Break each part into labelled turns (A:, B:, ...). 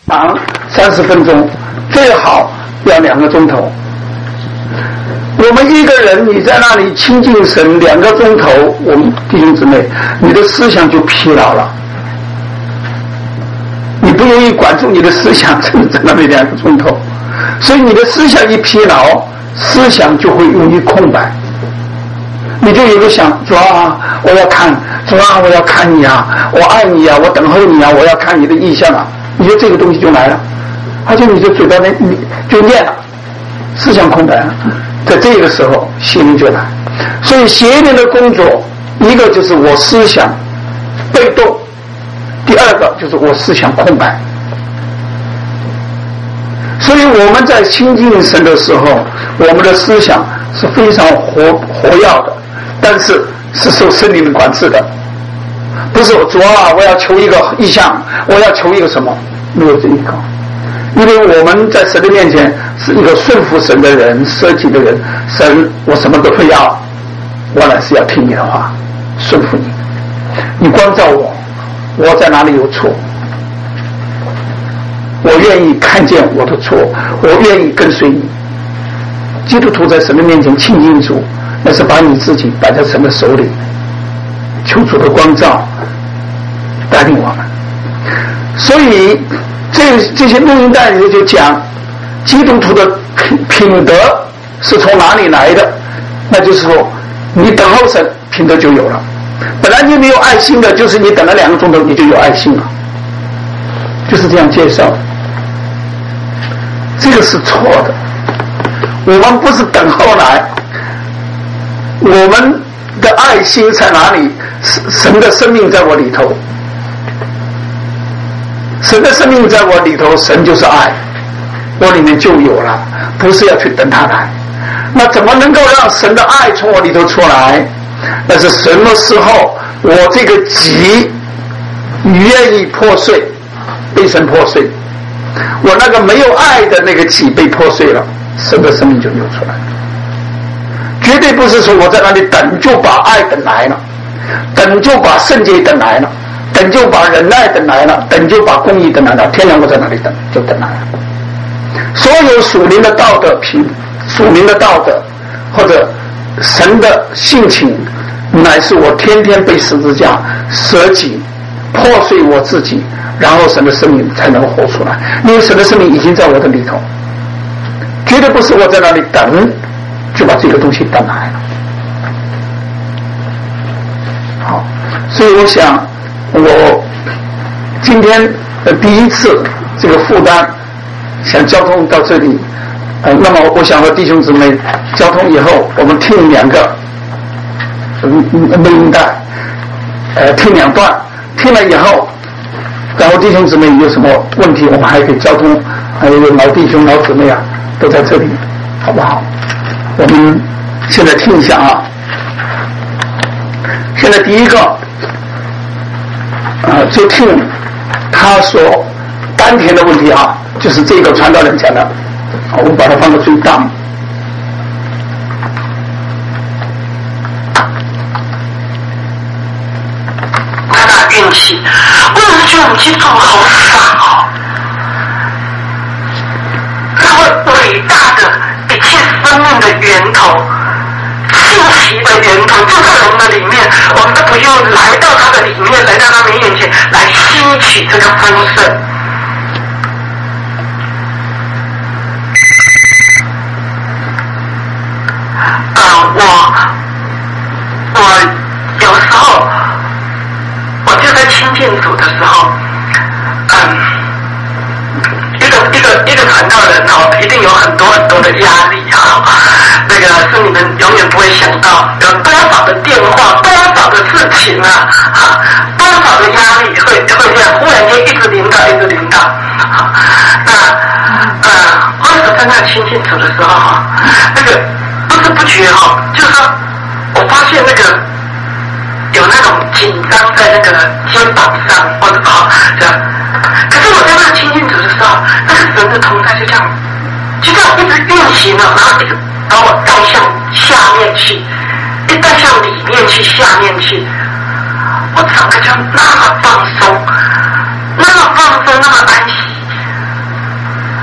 A: 长30分钟，最好要2个钟头。我们一个人你在那里亲近神2个钟头，我们弟兄姊妹，你的思想就疲劳了，你不容易管住你的思想，真的在那里2个钟头，所以你的思想一疲劳，思想就会容易空白，你就有个想，主啊，我要看，主啊，我要看你啊，我爱你啊，我等候你啊，我要看你的意象啊，你就这个东西就来了，而且你就嘴巴里你就念了，思想空白了，在这个时候邪灵就来。所以邪灵的工作，一个就是我思想被动，第二个就是我思想空白。所以我们在亲近神的时候，我们的思想是非常活跃的，但是是受圣灵的管制的，不是主啊，我要求一个意象，我要求一个什么，没有这一个。因为我们在神的面前是一个顺服神的人，舍己的人，神我什么都不要，我乃是要听你的话，顺服你，你光照我，我在哪里有错，我愿意看见我的错，我愿意跟随你。基督徒在神的面前亲近主，那是把你自己摆在神的手里，求主的光照带领我们。所以这些录音带里就讲基督徒的品德是从哪里来的，那就是说你等候神，品德就有了。本来你没有爱心的，就是你等了2个钟头你就有爱心了，就是这样介绍。这个是错的，我们不是等候来，我们的爱心在哪里？神的生命在我里头，神的生命在我里头，神就是爱，我里面就有了，不是要去等他来。那怎么能够让神的爱从我里头出来？那是什么时候我这个己愿意破碎，被神破碎，我那个没有爱的那个己被破碎了，神的生命就流出来了。绝对不是说我在那里等就把爱等来了，等就把圣洁等来了，等就把仁爱等来了，等就把公义等来了，天然我在那里等就等来了。所有属灵的道德属灵的道德或者神的性情，乃是我天天被十字架舍己破碎我自己，然后神的生命才能活出来。因为神的生命已经在我的里头，绝对不是我在那里等就把这个东西等来了。好，所以我想我今天第一次这个负担想交通到这里，那么我想和弟兄姊妹交通以后，我们听2个录音带，听2段，听了以后，然后弟兄姊妹有什么问题，我们还可以交通，还有老弟兄老姊妹啊，都在这里，好不好？我们现在听一下啊。现在第一个，就听他说丹田的问题啊，就是这个传道人讲的，我们把它放到最大。
B: 他打运气，我怎么觉得我们基督徒好傻哦？那么伟大的一切生命的源头，信息的源头就在我们的里面，我们都不用来到他的里面，来到他面前来吸取这个丰盛。我有时候我就在亲近主的时候，一个传道人哦，一定有很多很多的压力啊，那个是你们永远不会想到有多少的电话，多少的事情啊，多少的压力会这样忽然间一直临到。那或者在那亲近主的时候哈，那个不知不觉哈，就是说我发现那个有那种紧张在那个肩膀上，或者这样。可是我在那亲近主的时候，那个神的同在就这样一直运行了，然后一直把我带向下面去，一带向里面去，下面去，我整个就那么放松，那么安息，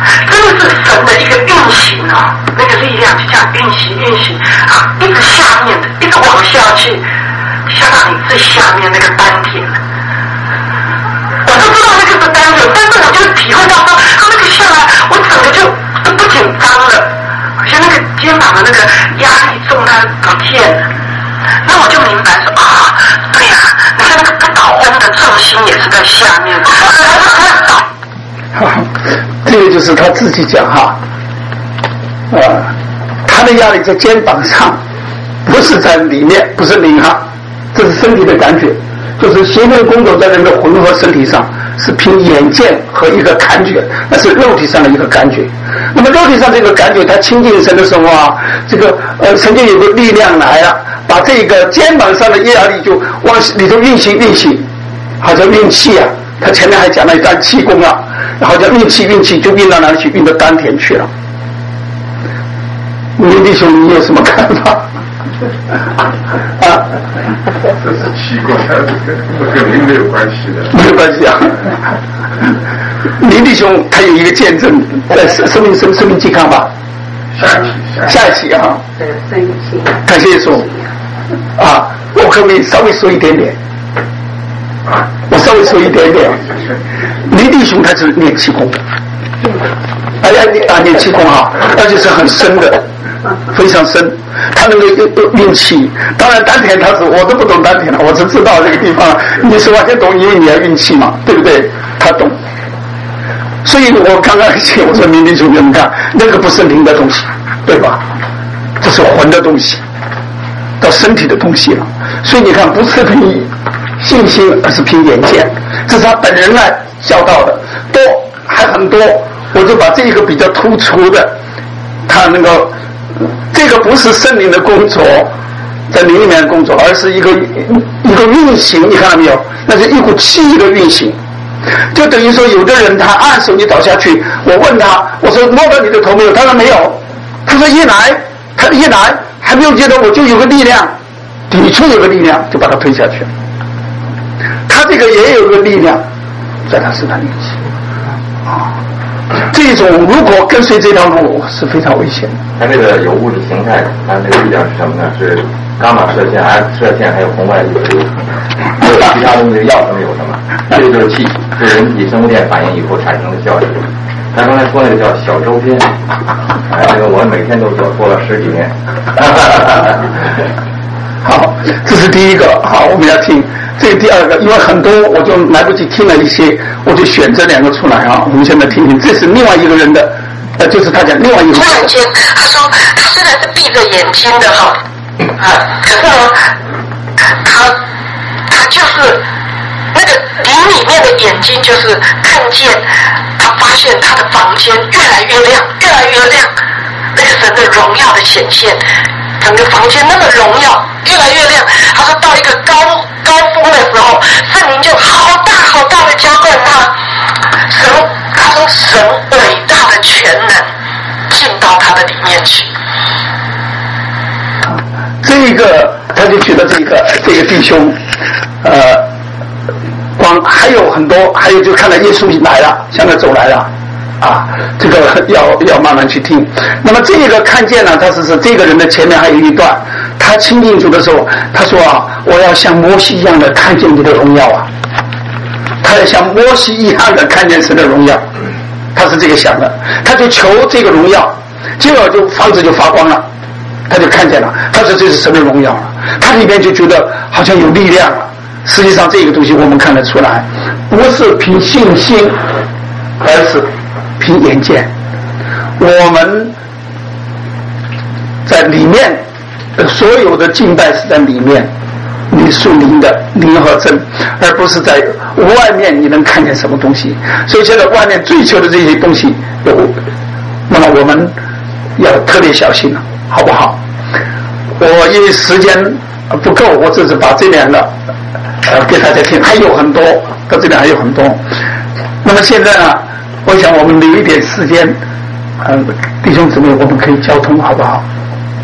B: 真的是神的一个运行啊，那个力量就这样运行啊，一直下面的，一直往下去，下到你最下面那个丹田。我都知道那个是丹田，但是我就体会到说，他那个下来，我整个就都不紧张了，好像那个肩膀的那个压力重到不见了。那我就明白说啊，对呀，你看那个不倒翁的重心也是在下面。
A: 这个就是他自己讲哈，他的压力在肩膀上，不是在里面，不是灵哈，这是身体的感觉，就是邪门工作在人的魂和身体上是凭眼见和一个感觉，那是肉体上的一个感觉。那么肉体上这个感觉，他亲近神的时候啊，这个神就有个力量来了，把这个肩膀上的压力就往里头运行，好像运气啊。他前面还讲了一段气功啊，好像运气就运到哪里去？运到丹田去了。林弟兄，你有什么看法？啊？
C: 这是气功，跟灵没有关系的。
A: 没有关系啊。林弟兄他有一个见证，在生命健康吧。下一期啊。感谢说啊，我可不可以稍微说一点点？我稍微说一点点，林弟兄他是练气功，练气功啊，而且是很深的，非常深。他那个运气，当然丹田我都不懂丹田了，我只知道这个地方你是完全懂，因为你要运气嘛，对不对？他懂。所以我刚刚写，我说林弟兄，你们看那个不是灵的东西，对吧？这是魂的东西，到身体的东西了。所以你看，不是凭信心，而是凭眼见，这是他本人来教导的，还很多。我就把这一个比较突出的，他那个这个不是圣灵的工作，在灵里面的工作，而是一个运行，你看到没有？那是一股气的运行，就等于说有的人他按手你倒下去，我问他，我说摸到你的头没有？他说没有，他说一来还没有觉得，我就有个力量，抵触有个力量就把他推下去了。他这个也有个力量在他身上运行啊，这种如果跟随这条路是非常危险的。
D: 它这个有物质形态，它这个力量是什么呢？是伽马射线、X 射线，还有红外流，还有其他东西要什么有什么。这个就是气，是人体生物电反应以后产生的效应。他刚才说那个叫小周边，这个我每天都做了10几年。
A: 好，这是第一个。好，我们要听这个第二个，因为很多我就来不及听了一些，我就选这2个出来啊。我们现在听听，这是另外一个人的，就是他讲另外一个人。
B: 突然间，他说他虽然是闭着眼睛的哈，可是呢，他就是那个灵里面的眼睛，就是看见，他发现他的房间越来越亮，那个神的荣耀的显现。整个房间那个荣耀越来越亮，他说到一个高峰的时候，圣灵就好大的浇灌他，他说神伟大的全能进到他的里面去。
A: 这个他就觉得这个弟兄，还有很多，还有就看到耶稣来了，向他走来了。啊，这个要慢慢去听。那么这个看见呢，他是这个人的前面还有一段，他亲近主的时候，他说啊，我要像摩西一样的看见你的荣耀啊，他要像摩西一样的看见神的荣耀，他是这个想的，他就求这个荣耀，结果就房子就发光了，他就看见了，他说这是神的荣耀了，他里面就觉得好像有力量了。实际上这个东西我们看得出来，不是凭信心，而是凭眼见。我们在里面所有的敬拜是在里面，你属灵的灵和真，而不是在外面你能看见什么东西。所以现在外面追求的这些东西那么我们要特别小心了，好不好？我因为时间不够，我只是把这2个给大家听，还有很多，到这里还有很多。那么现在呢，我想我们留一点时间，弟兄姊妹，我们可以交通，好不好？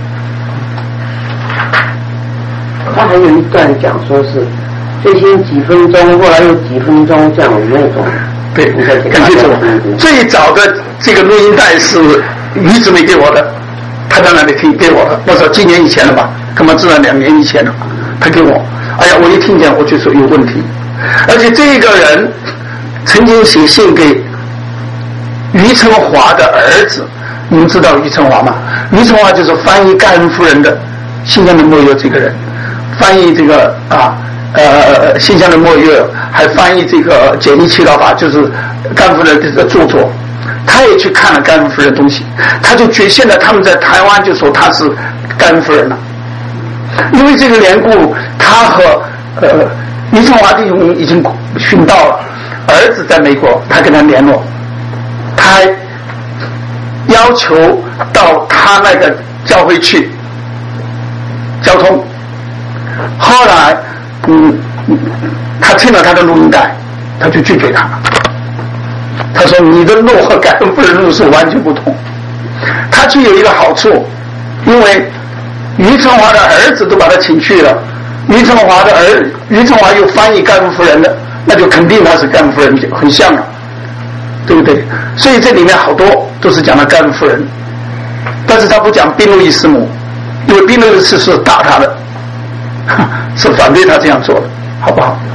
E: 他还有一段讲说是最先几分钟，后来又几分钟这样的那种。
A: 对，感谢主。最早的这个录音带是于姊妹给我的，他在那里听给我的，我说几年以前了吧，根本至少2年以前了，他给我，哎呀，我一听见我就说有问题，而且这个人曾经写信给余承华的儿子，你们知道余承华吗？余承华就是翻译盖恩夫人的《新疆的莫约》这个人，翻译这个新疆的莫约，还翻译这个《简易祈祷法》，就是盖恩夫人的著作。他也去看了盖恩夫人的东西，他就觉现在他们在台湾就说他是盖恩夫人了，因为这个缘故，他和余承华弟兄已经殉道了，儿子在美国，他跟他联络，他还要求到他那个教会去交通。后来他听了他的录音带，他就拒绝他了。他说你的路和盖恩夫人路是完全不同。他去有一个好处，因为余承华的儿子都把他请去了，余承华又翻译盖恩夫人的，那就肯定他是盖恩夫人，很像了，对不对？所以这里面好多都是讲的盖恩夫人，但是他不讲宾路易斯母，因为宾路易斯是打他的，是反对他这样做的，好不好？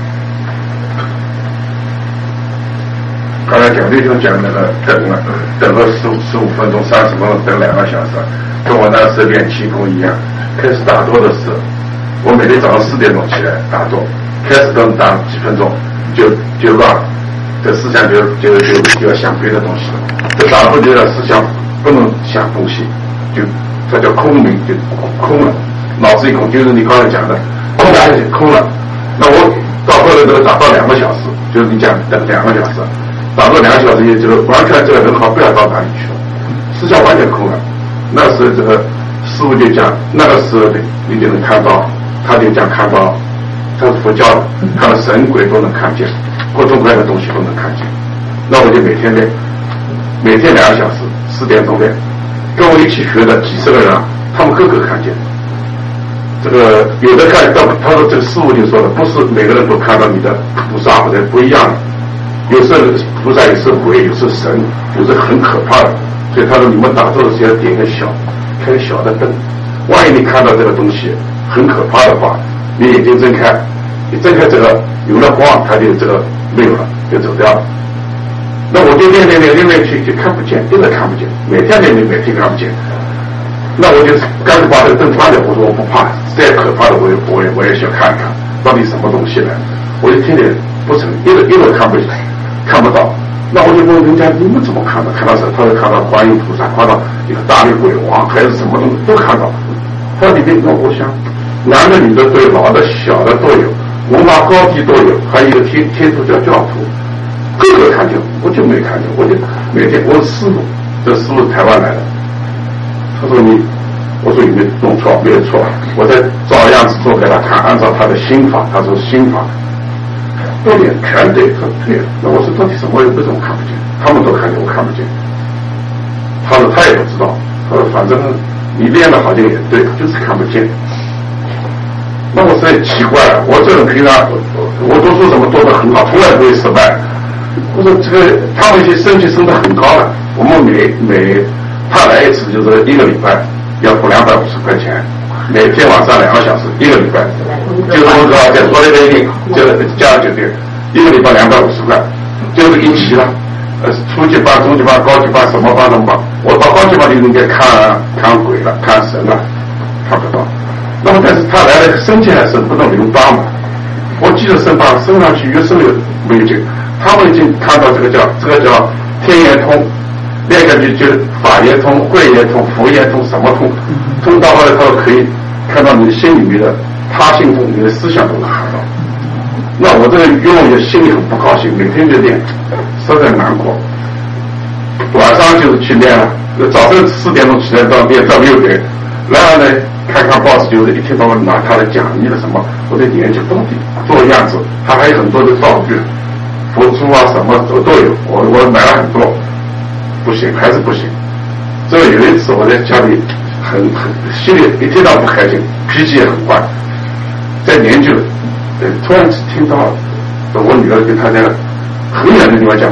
C: 刚才蒋弟兄讲那个等了15分钟、30分钟，等2个小时，跟我那10点气功一样。开始打坐的时候，我每天早上4点钟起来打坐，开始等打几分钟就乱了，这思想就要想别的东西了。这打坐就要思想不能想东西，就这叫空明，就空了，脑子一空，就是你刚才讲的空了。那我到后来这个打到2个小时，就是你讲等2个小时。打坐2个小时，也就是完全这个人好不了到哪里去了，思想完全空了。那时这个师父就讲，那个时候你就能看到，他就讲看到，他是佛教的，看到神鬼都能看见，各种各样的东西都能看见。那我就每天练，每天2个小时，4点钟练，跟我一起学的几十个人，他们个个看见。这个有的看到，他说这个师父就说了，不是每个人都看到你的菩萨或者不一样的。有时候菩萨也是鬼，有时候神，有时候很可怕的。所以他说你们打坐的时候要点个开个小的灯，万一你看到这个东西很可怕的话，你眼睛睁开，你睁开这个有了光，它就这个没有了，就走掉了。那我就练去就看不见，真的看不见，每天练每天看不见。那我就干脆把这个灯关掉，我说我不怕，再可怕的我也想看看到底什么东西来。我就听见不成，一路看不到，那我就问人家你们怎么看到？看到什么？他说看到观音菩萨，看到一个大力鬼王，还是什么东西都看到。他里面，那我想，男的女的都有，老的小的都有，文化高低都有，还有一个天主教教徒，个个看见，我就没看见。我就每天我师傅，这师傅台湾来的，他说我说你没弄错，没有错，我在照样子做给他看，按照他的心法，他说心法。对点全对，说对。那我说到底什么？为什么看不见？他们都看见，我看不见。他说他也不知道。他说反正你练的好像也对，就是看不见。那我实在奇怪了，我这种平常我读书怎么做得很好，从来不会失败。我说这个他们一些升级升得很高了，我们每他来一次就是1个礼拜要付250块钱。每天晚上2个小时，1个礼拜，就是我说在昨天的就是加酒店，1个礼拜250块，就是一期了。初级班、中级班、高级班，什么班都班。我到高级班就应该看鬼了，看神了，看不到。那么但是他来了，升进来是不能留疤嘛。我记得升疤升上去越升越没有劲，他们已经看到这个叫天眼通。另一个就法眼通、慧眼通、佛眼通，什么通？通到后来，他可以看到你的心里面的他性通，你的思想都能看到。那我这个用也心里很不高兴，每天就练，实在难过。晚上就是去练了，早上4点钟起来到练到6点，然后呢看报纸，就是一天到晚拿他的讲义的什么，我的研究到底做样子，他还有很多的道具，佛珠啊什么都有，我买了很多。不行，还是不行。这有一次我在家里很心里一天到不开心，脾气也很坏，在研究，突然听到我女儿跟她在很远的地方讲话，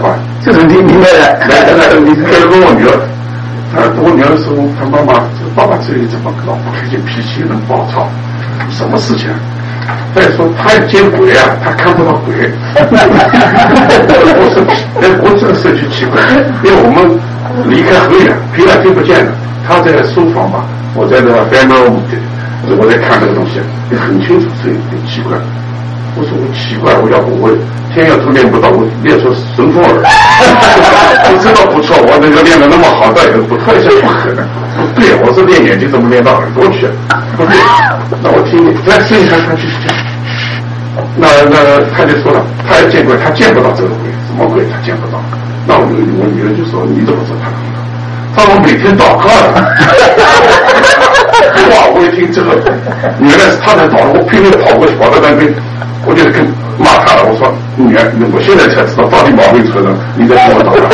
A: 就是你明白了。
C: 你可以问我女儿，我女儿说，她妈妈，爸爸这里怎么老不开心，脾气能暴躁，什么事情？他也说他也见鬼啊，他看不到鬼。我说，我这个事情奇怪，因为我们离开很远，平常听不见的。他在书房嘛，我在那个 family room， 我在看这个东西，也很清楚，所以很奇怪。我说我奇怪，我要不我天要图练不到，我练出顺风耳。我知道不错，我那个练得那么好，但也不特别不可能。不对，我是练眼睛，怎么练到耳朵去？不对，那我听你再试一下，他就是这样。那他就说了，他也见鬼，他见不到这个鬼，什么鬼他见不到。那我女儿就说，你怎么知道他看不到？他说我每天祷告了。哇！我一听这个，原来是他在祷告，我拼命跑过去，跑到那边，我就跟骂他了。我说女儿，我现在才知道到底毛病出了，你在跟我祷告。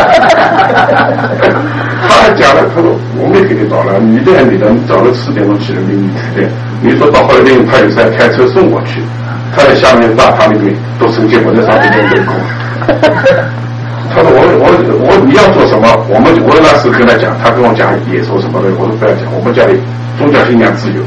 C: 他还讲了，他说我没给你祷了，你练你的，你早上4点钟起来你练。你说到后来练，他有时候开车送我去，他在下面大堂里面都生气，我在上面练练功。他说我你要做什么？我那时跟他讲，他跟我讲也说什么的，我说不要讲，我们家里宗教信仰自由，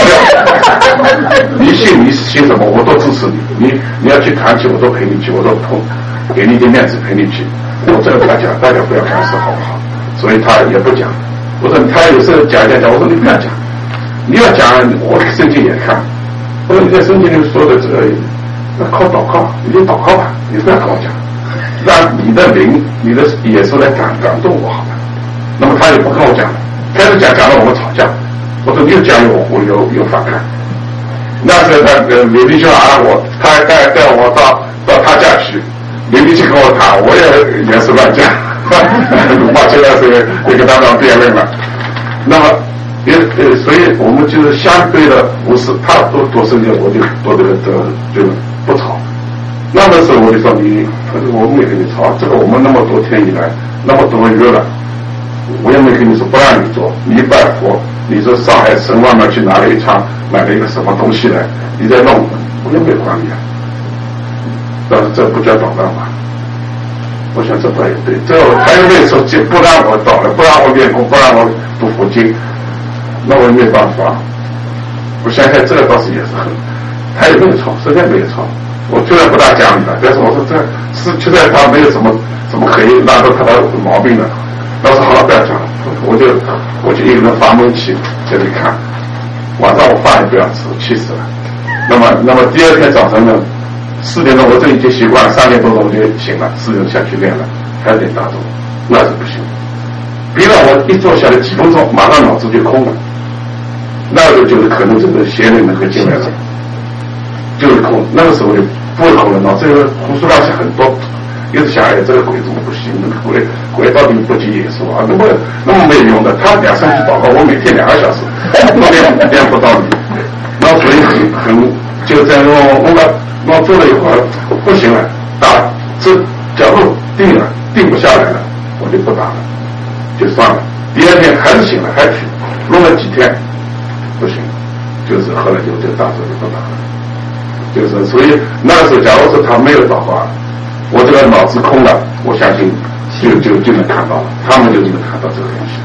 C: 你信什么我都支持你，你要去团契我都陪你去，我都给你一点面子陪你去。我这个跟他讲，大家不要干涉好不好？所以他也不讲。我说他有时候讲，我说你不要讲，你要讲我圣经也看。我说你在圣经里说的这个，那靠祷告，你就祷告吧，你不要跟我讲。让你的灵，你的耶稣来感动我好了。那么他也不跟我讲了，开始讲了我们吵架。我说越讲我有反抗。那时候他刘弟兄他还带我到他家去，刘弟兄跟我谈，我也是乱讲，我现在是也跟他们辩论了。那么所以我们就是相对的不是他多生气，我就多就不吵。那个时候我就说我没跟你吵，这个我们那么多天以来那么多月了，我也没跟你说不让你做，你拜佛，你说上海城外面去拿了一场买了一个什么东西来，你在弄，我也没管你啊。但是这不叫捣乱吧？我想这不也对，这他又没说不让我捣乱，不让我练功，不让我读佛经，那我也没办法。我想想这个倒是也是很，他也没有吵，实在没有吵。我虽然不大讲理了，但是我说这是实在他没有什么可以拉到他的毛病的。老师好了，不要讲了，我就一个人发闷气在这里看。晚上我饭也不要吃，气死了。那么第二天早上呢，4点钟我这已经习惯，3点多钟我就醒了，4点钟下去练了，还有点打钟，那是不行。别让我一坐下来几分钟，马上脑子就空了。那个就是可能这个邪灵能够进来了。就是空，那个时候就不会空了，脑子胡思乱想很多，一直想这个鬼怎么不行？那个鬼到底不及耶稣啊？那么没有用的。他2、3句祷告，我每天2个小时，练不到你。那所以很就这样我做了一会儿不行了，这脚步定不下来了，我就不打了，就算了。第二天还是醒了，还去弄了几天，不行，就是后来就这个大手就不打了。就是所以那个时候，假如说他没有祷告，我这个脑子空了，我相信就能看到了，他们就能看到这个东西。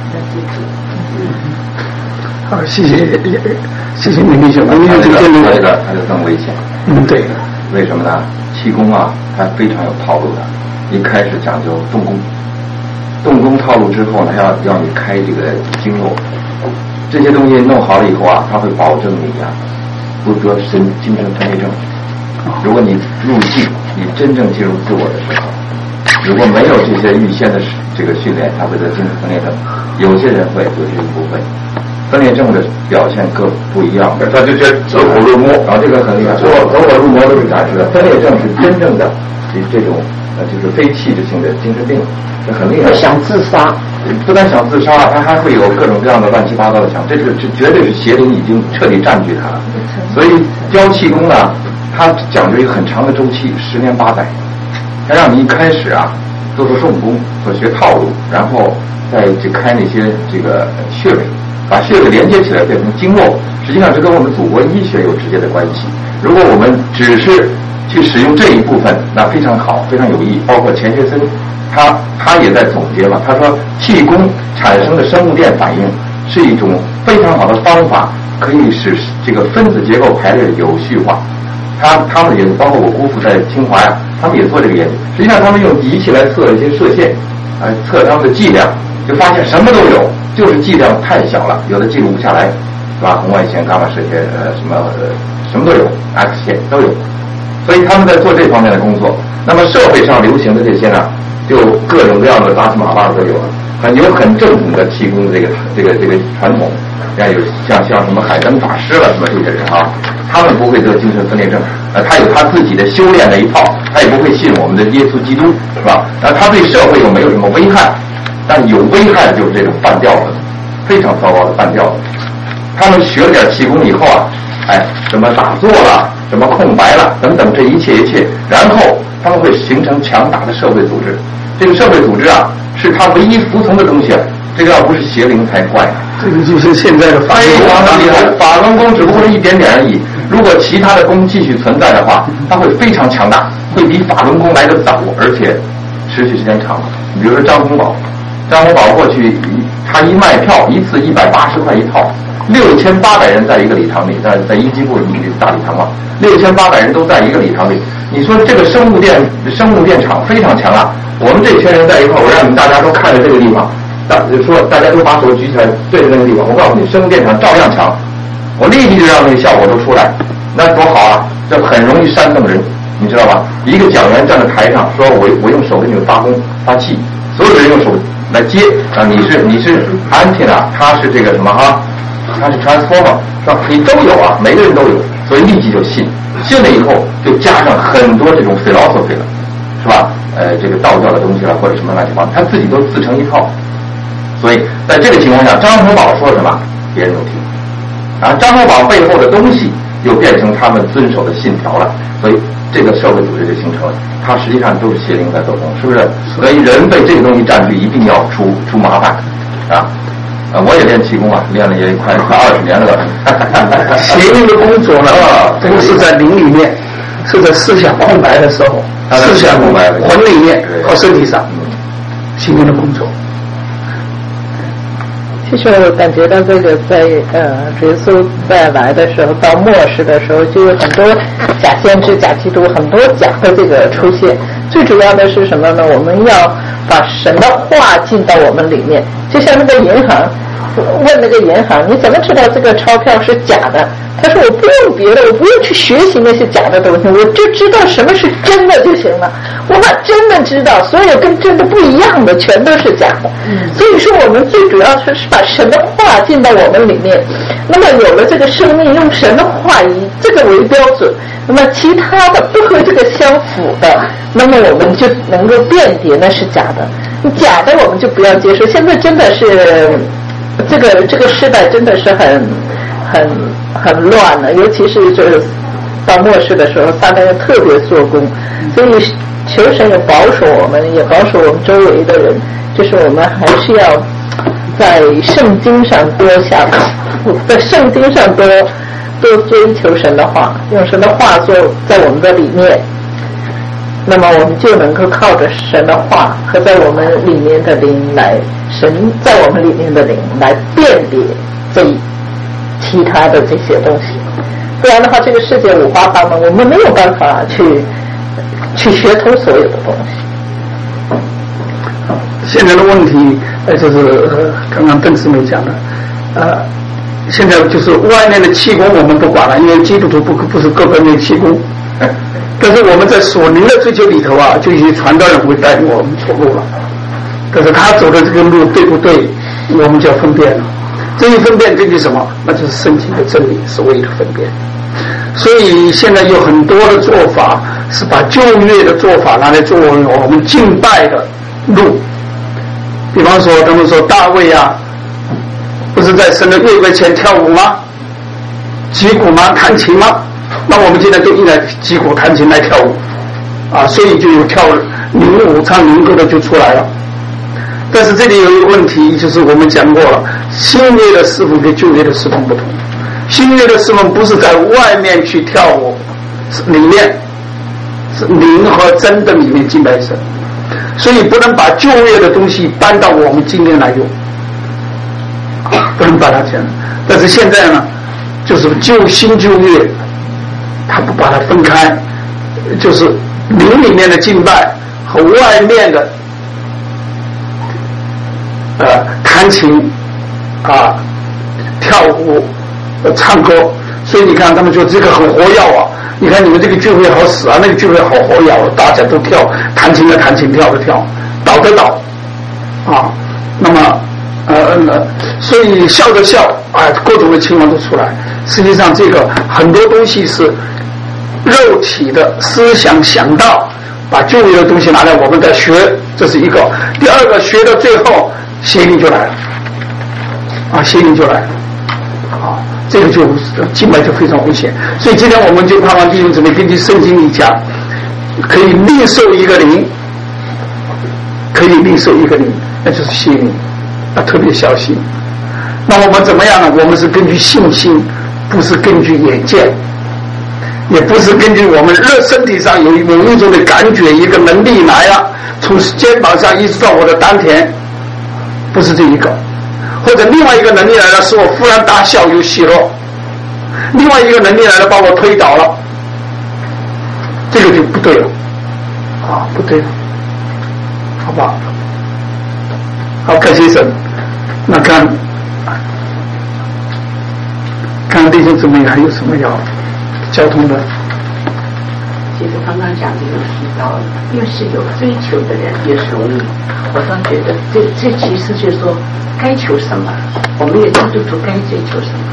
A: 好，谢谢林弟兄。
D: 他这个更危险。
A: 对。
D: 为什么呢？气功啊，它非常有套路的。一开始讲究动功套路之后呢，要你开这个经络，这些东西弄好了以后啊，它会保证你呀不得精神分裂症。如果你入境，你真正进入自我的时候，如果没有这些预先的这个训练，他会得精神分裂症。有些人会，有些人不会。分裂症的表现各不一样，
C: 他就叫走火入魔，
D: 然后这个很厉害。走火入魔的是啥？是分裂症是真正的这种就是非器质性的精神病，这很厉害。
E: 想自杀，
D: 不但想自杀，他还会有各种各样的乱七八糟的想，这绝对是邪灵已经彻底占据他了。所以教气功呢，它讲究一个很长的周期，10年8载。他让你一开始啊做重功和学套路，然后再去开那些这个穴位。把穴位连接起来变成经络，实际上这跟我们祖国医学有直接的关系。如果我们只是去使用这一部分，那非常好，非常有益。包括钱学森，他也在总结嘛，他说气功产生的生物电反应是一种非常好的方法，可以使这个分子结构排列有序化。他们也包括我姑父在清华呀，他们也做这个研究。实际上他们用仪器来测一些射线，测他们的剂量，就发现什么都有，就是剂量太小了，有的记录不下来，是吧？红外线、伽马射线，什么都有 ，X 线都有。所以他们在做这方面的工作。那么社会上流行的这些呢，就各种各样的杂七马八的都有了，有很正统的气功的这个传统，像什么海灯法师了什么这些人啊，他们不会得精神分裂症，他有他自己的修炼的一套，他也不会信我们的耶稣基督，是吧？他对社会又没有什么危害，但有危害的就是这种半吊子，非常糟糕的半吊子。他们学了点气功以后啊，什么打坐了，什么空白了等等，这一切，然后他们会形成强大的社会组织。这个社会组织啊，是他唯一服从的东西啊。这个要不是邪灵才怪呢。
A: 这个就是现在的法轮功，
D: 法轮功只不过是一点点而已。如果其他的功继续存在的话，它会非常强大，会比法轮功来得早，而且持续时间长。比如说张洪宝过去他一卖票一次180块一套，6800人在一个礼堂里，在一机部大礼堂嘛，6800人都在一个礼堂里。你说这个生物电场非常强啊！我们这群人在一块，我让你们大家都看着这个地方。就说大家都把手举起来对着那个地方，我告诉你，生物电场照样强，我立即就让那个效果都出来，那多好啊！这很容易煽动人，你知道吧？一个讲员站在台上说，我用手给你们发气，所有的人用手来接啊！你是 antenna， 他是这个什么哈？他是 transformer， 是吧？你都有啊，每个人都有，所以立即就信了以后，就加上很多这种 philosophy 了，是吧？这个道教的东西了，或者什么乱七八糟，他自己都自成一套。所以在这个情况下，张洪宝说什么别人都听，然后张洪宝背后的东西又变成他们遵守的信条了，所以这个社会组织就形成了。它实际上都是邪灵在做工，是不是？所以人被这个东西占据，一定要出麻烦啊！我也练气功啊，练了也快20年了。
A: 邪灵的工作呢，这个是在灵里面，是在思想空白的时候，思想空白魂里面和身体上，邪灵的工作。
E: 其实我感觉到这个在主耶稣再来的时候，到末世的时候，就有很多假先知、假基督，很多假的这个出现。最主要的是什么呢？我们要把神的话进到我们里面，就像那个银行，问那个银行，你怎么知道这个钞票是假的？他说我不用别的，我不用去学习那些假的东西，我就知道什么是真的就行了。我把真的知道，所有跟真的不一样的全都是假的。所以说我们最主要是把神的话进到我们里面，那么有了这个生命，用神的话以这个为标准，那么其他的不和这个相符的，那么我们就能够辨别那是假的。假的我们就不要接受。现在真的是这个时代真的是很乱了，尤其是就是到末世的时候，撒旦要特别做工，所以求神也保守我们，也保守我们周围的人，就是我们还是要在圣经上多下功夫，在圣经上多追求神的话，用神的话做在我们的里面，那么我们就能够靠着神的话和在我们里面的灵来，神在我们里面的灵来辨别其他的这些东西，不然的话这个世界五花八门，我们没有办法去学通所有的东西。
A: 现在的问题就是刚刚邓师妹讲的，现在就是外面的气功我们不管了，因为基督徒不是各方面气功，但是我们在属灵的追求里头啊，就一些传道人会带领我们走路了，但是他走的这个路对不对，我们就要分辨了。这一分辨根据什么？那就是圣经的真理是唯一的分辨。所以现在有很多的做法是把旧约的做法拿来作为我们敬拜的路。比方说他们说大卫啊，不是在神的约柜前跳舞吗？击鼓吗？弹琴吗？那我们现在就应该击鼓弹琴来跳舞啊，所以就有跳民舞唱民歌的就出来了。但是这里有一个问题，就是我们讲过了，新约的侍奉跟旧约的侍奉不同。新约的侍奉不是在外面去跳舞，里面是灵和真的里面敬拜神，所以不能把旧约的东西搬到我们今天来用，不能把它这样。但是现在呢，就是新旧约，他不把它分开，就是灵里面的敬拜和外面的弹琴跳舞唱歌，所以你看他们说这个很活跃啊，你看你们这个聚会好死啊，那个聚会好活跃，大家都跳，弹琴的弹琴，跳的跳，倒的倒啊，那么所以笑的笑各种的情况都出来。实际上这个很多东西是肉体的思想想到，把旧约的东西拿来我们在学，这是一个。第二个，学到最后邪灵就来了邪灵就来了这个就敬拜就非常危险。所以今天我们就盼望弟兄姊妹根据圣经里讲，可以另受一个灵，那就是邪灵，要特别小心。那我们怎么样呢？我们是根据信心，不是根据眼见，也不是根据我们身体上有一种的感觉，一个能力来了，从肩膀上一直到我的丹田，不是这一个。或者另外一个能力来了，使我忽然大笑有喜乐；另外一个能力来了，把我推倒了，这个就不对了不对了，好吧？好，感谢神。那看弟兄姊妹还有什么要交通的？
F: 其实刚刚讲的有提到，越是有追求的人越是容易。我倒觉得这其实就是说，该求什么，我们的基督徒该追求什么。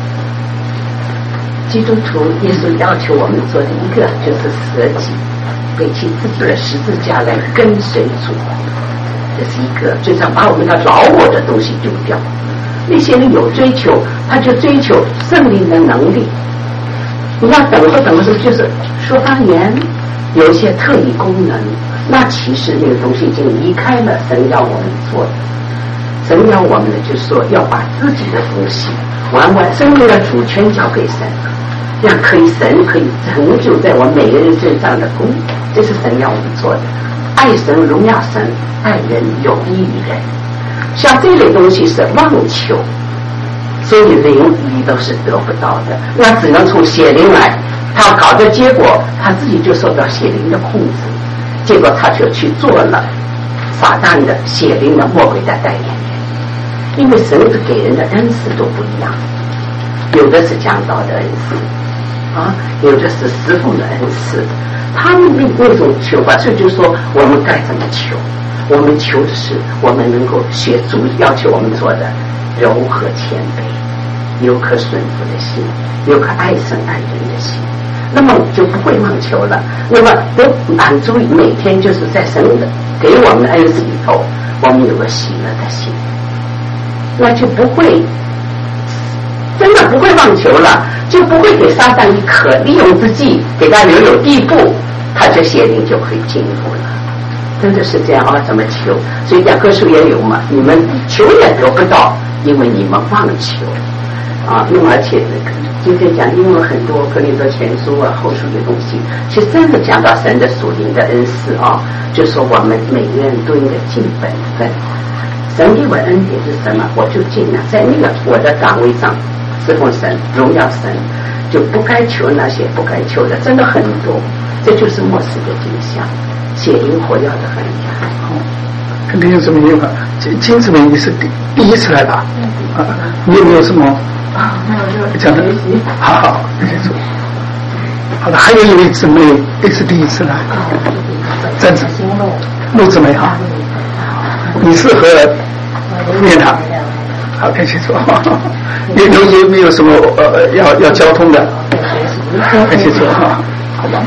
F: 基督徒耶稣要求我们做的一个就是舍己，背起自己的十字架来跟随主，这是一个，就想把我们的老我的东西丢掉。那些人有追求，他就追求圣灵的能力。你要等的就是说方言，有一些特异功能，那其实那个东西已经离开了神要我们做的。神要我们的就是说要把自己的东西完生命的主权交给神，这样神可以成就在我每个人身上的功，这是神要我们做的。爱神荣耀神，爱人有益于人。像这类东西是妄求，所以灵里都是得不到的，那只能从邪灵来。他搞的结果，他自己就受到邪灵的控制，结果他就去做了撒旦的邪灵的魔鬼的代言人。因为神给人的恩赐都不一样，有的是讲道的恩赐有的是侍奉的恩赐，他们那种求法，所以就说我们该怎么求。我们求的是我们能够学主要求我们做的柔和谦卑，有颗顺服的心，有颗爱神爱人的心，那么就不会妄求了。那么都满足每天就是在神的给我们的恩赐里头，我们有个喜乐的心，那就不会真的不会妄求了，就不会给撒旦一可利用之计，给他留有地步，他这邪灵就会进入了。真的是这样怎么求？所以雅各书也有嘛，你们求也得不到，因为你们妄求那么而且今天讲，因为很多哥林多前书后书的东西，其实真的讲到神的属灵的恩赐就说我们每个人都应该尽本分。神给我恩典是什么，我就尽量在那个我的岗位上侍奉神，荣耀神，就不该求那些不该求的，真的很多。这就是末世的景象，血灵活跃的很厉害。
A: 跟弟兄姊妹有个金姊妹你是第一次来吧？你有没有什么
F: 没有
A: 讲的？好，谢谢主。好的，还有一位姊妹也是第一次来，站着。陆姊妹哈，你是和念堂？好，感谢主。有没有什么要交通的？感谢主哈，好吧。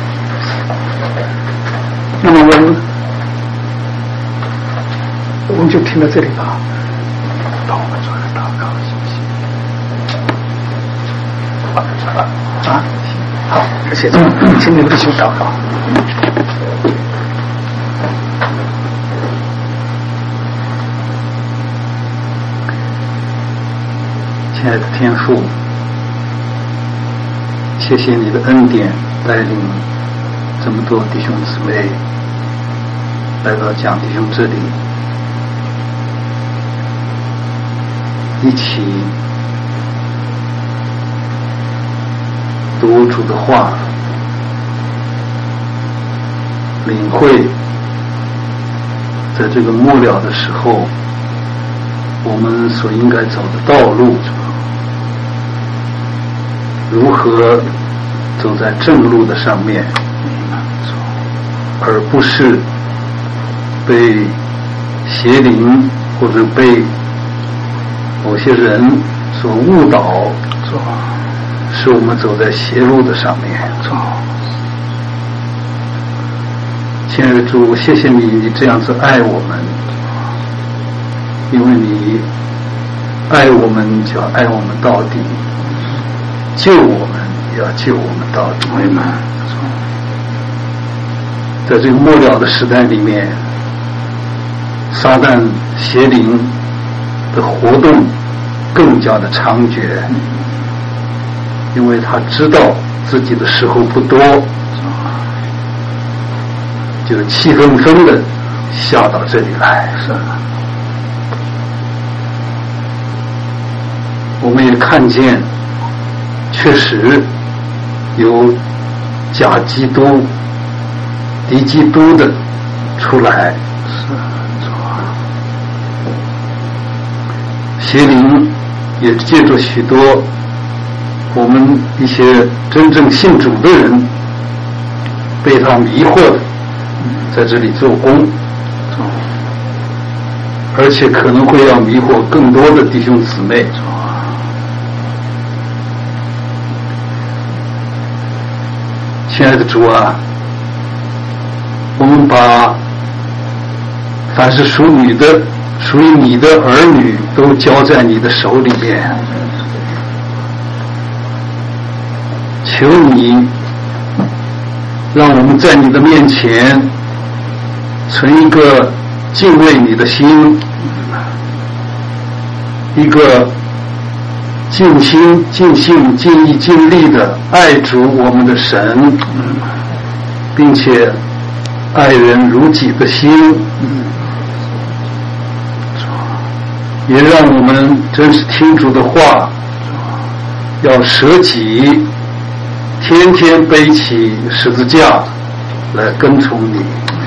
A: 那么我们就听到这里吧。帮我们做个祷告，行不行？好，感谢主，请你们弟兄祷告。亲爱的天父，谢谢你的恩典带领
G: 这么多弟兄姊妹来到蒋弟兄这里，一起读主的话，领会在这个末了的时候我们所应该走的道路，如何走在正路的上面，而不是被邪灵或者被某些人所误导，使我们走在邪路的上面。亲爱的主，谢谢你，你这样子爱我们，因为你爱我们就要爱我们到底，救我们也要救我们到底。在这个末了的时代里面，撒旦邪灵的活动更加的猖獗，因为他知道自己的时候不多，就气愤愤的下到这里来。我们也看见确实有假基督敌基督的出来，邪灵也借着许多我们一些真正信主的人被他迷惑的在这里做工，而且可能会要迷惑更多的弟兄姊妹。亲爱的主啊，我们把凡是属于你的儿女都交在你的手里面，求你让我们在你的面前存一个敬畏你的心，一个尽心尽性尽意尽力的爱主我们的神，并且爱人如己的心，也让我们真是听主的话，要舍己，天天背起十字架来跟从你。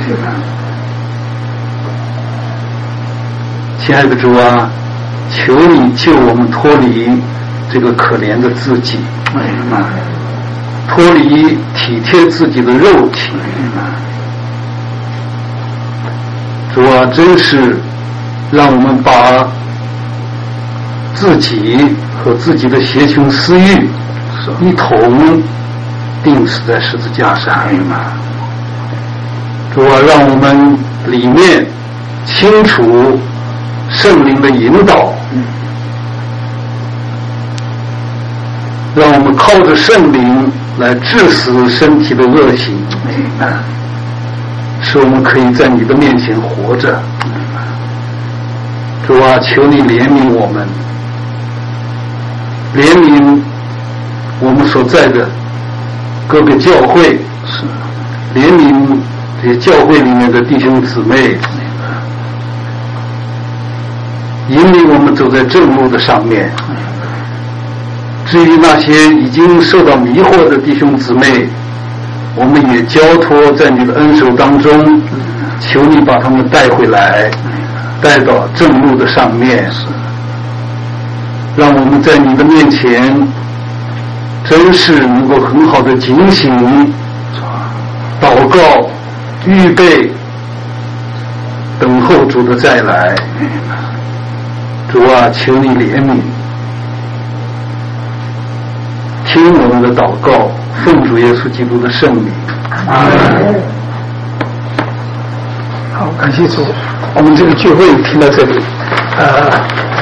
G: 亲爱的主啊，求你救我们脱离这个可怜的自己，脱离体贴自己的肉体。主啊，真是让我们把自己和自己的邪情私欲一同钉死在十字架上。主啊，让我们里面清楚圣灵的引导，让我们靠着圣灵来治死身体的恶行，使我们可以在你的面前活着。主啊，求你怜悯我们，怜悯我们所在的各个教会，怜悯这些教会里面的弟兄姊妹，引领我们走在正路的上面。至于那些已经受到迷惑的弟兄姊妹，我们也交托在你的恩手当中，求你把他们带回来，带到正路的上面，让我们在你的面前真是能够很好的警醒、祷告、预备，等候主的再来。主啊，求你怜悯，听我们的祷告，奉主耶稣基督的圣名。好，感谢主，我们这个聚会听到这里，